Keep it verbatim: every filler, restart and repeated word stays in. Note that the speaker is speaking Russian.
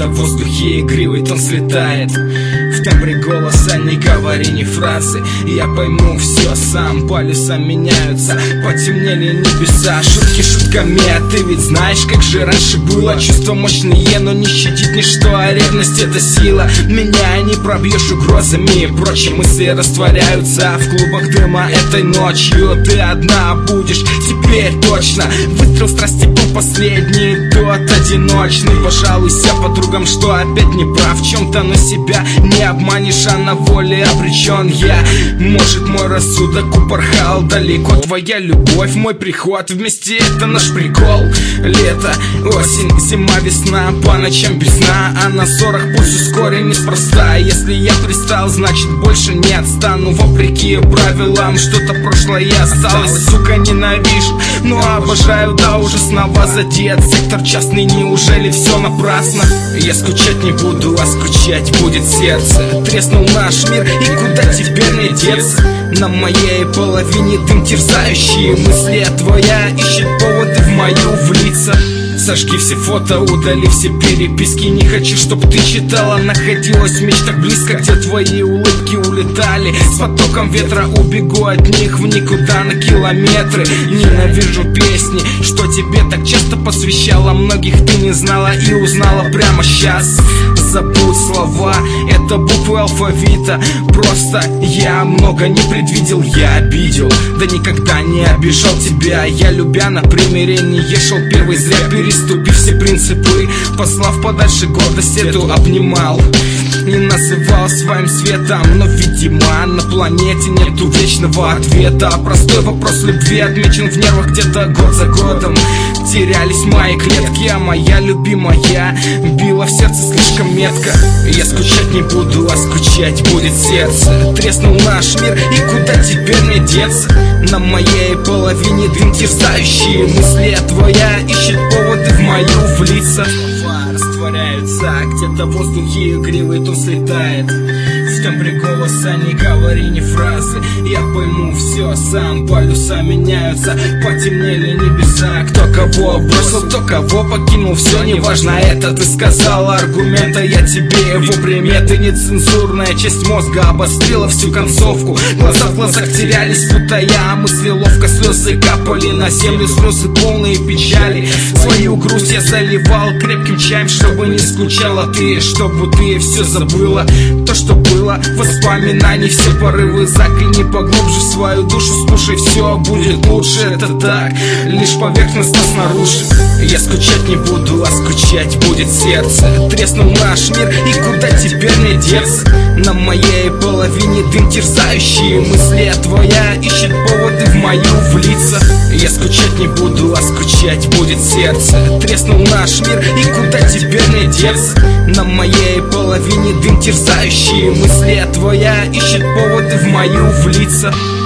где-то в воздухе игривый тон слетает. В тембре голоса не говори ни фразы, я пойму все сам, полюса меняются, потемнели небеса. Шутки шутками, а ты ведь знаешь, как же раньше было. Чувства мощные, но не щадит ничто, а ревность — это сила. Меня не пробьешь угрозами, прочие мысли растворяются в клубах дыма этой ночью. Ты одна будешь теперь точно. Выстрел страсти был последний, тот одиночный. Пожалуйся подругам, что опять не прав в чем-то, но себя не обманешь, а на воле обречен я. Может, мой рассудок упорхал далеко, твоя любовь, мой приход, вместе это наш прикол. Лето, осень, зима, весна, по ночам без сна, а на ссорах пусть вскоре неспроста. Если я пристал, значит больше не отстану, вопреки правилам, что-то прошлое осталось. Сука, ненавижу, но обожаю, да уже снова задет. Сектор частный, неужели все напрасно? Я скучать не буду, а скучать будет сердце. Треснул наш мир, и куда теперь мне деться? На моей половине дым терзающие мысли, а твоя ищет поводы в мою влиться. Сожги все фото, удали все переписки. Не хочу, чтоб ты читала, находилась в мечтах близко, где твои улыбки улетали. С потоком ветра убегу от них в никуда на километры. Ненавижу песни, что тебе так часто посвящала. Многих ты не знала и узнала прямо сейчас. Забудь слова, это буквы алфавита. Просто я много не предвидел, я обидел, да никогда не обижал тебя. Я, любя на примирение, шел первый, зря переступив все принципы. Послав подальше гордость эту, обнимал и называл своим светом. Но, видимо, на планете нету вечного ответа. Простой вопрос любви отмечен в нервах где-то год за годом. Терялись мои клетки, а моя любимая била в сердце слишком метко. Я скучать не буду, а скучать будет сердце. Треснул наш мир, и куда теперь мне деться? На моей половине дым терзающие мысли, а твоя ищет поводы в мою влиться. Растворяются, где-то в воздухе игривый тон слетает. В тембре голоса не говори ни фразы, я пойму все сам, полюса меняются, потемнели небеса. Кто кого бросил, кто кого покинул, все неважно, это ты сказала. Аргумента я тебе, его приметы, нецензурная часть мозга обострила всю концовку. Глаза в глазах терялись, будто я, мысли ловко, слезы капали на землю, слезы полные печали. Свою грусть я заливал крепким чаем, чтобы не скучала ты, чтобы ты все забыла, то, что было. Воспоминаний, все порывы, загляни поглубже в свою душу, слушай, все будет лучше, это так, лишь поверхностно снаружи. Я скучать не буду, а скучать будет сердце. Треснул наш мир, и куда теперь мне деться? На моей половине дым терзающие мысли, а твоя ищет поводы в мою влиться. Я скучать не буду, а скучать будет сердце. Треснул наш мир, и куда теперь мне деться? На моей половине дым терзающие мысли, а твоя ищет поводы в мою влиться.